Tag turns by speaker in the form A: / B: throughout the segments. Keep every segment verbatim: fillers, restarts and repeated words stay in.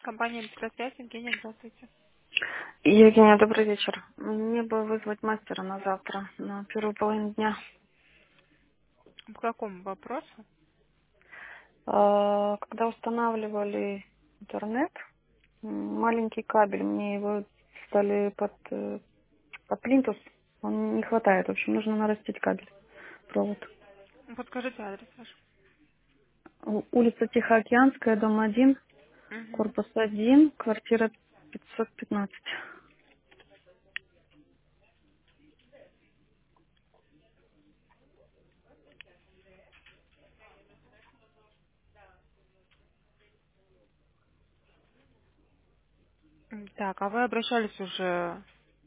A: Компания «Электросвязь», Евгения, здравствуйте.
B: Евгения, добрый вечер. Мне бы вызвать мастера на завтра, на первую половину дня.
A: По какому вопросу?
B: А, Когда устанавливали интернет, м, маленький кабель, мне его стали под, э, под плинтус, он не хватает. В общем, нужно нарастить кабель, провод.
A: Ну, подскажите адрес ваш.
B: У- Улица Тихоокеанская, дом один,
A: Угу.
B: корпус один, квартира пятьсот пятнадцать.
A: Так, а вы обращались уже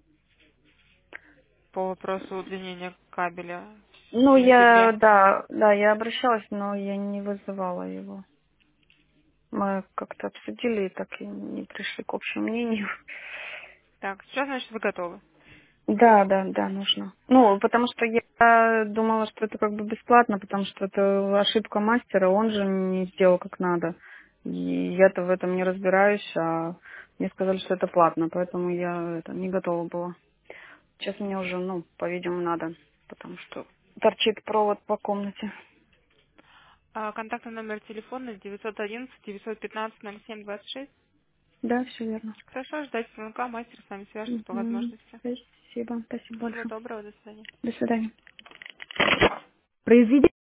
A: по вопросу удлинения кабеля в
B: Ну, я,
A: сентябре?
B: да, да, я обращалась, но я не вызывала его. Мы как-то обсудили и так и не пришли к общему мнению.
A: Так, сейчас, значит, вы готовы.
B: Да, да, да, нужно. Ну, потому что я думала, что это как бы бесплатно, потому что это ошибка мастера, он же не сделал как надо. И я-то в этом не разбираюсь, а мне сказали, что это платно, поэтому я это не готова была. Сейчас мне уже, ну, по-видимому, надо, потому что торчит провод по комнате.
A: А, контактный номер телефона девятьсот одиннадцать девятьсот пятнадцать ноль семь двадцать шесть.
B: Да, все верно.
A: Хорошо, ждать звонка, мастер с вами свяжется по
B: Мгм.
A: возможности.
B: Спасибо, спасибо
A: Всего
B: большое.
A: доброго, до свидания.
B: До свидания. Произведение.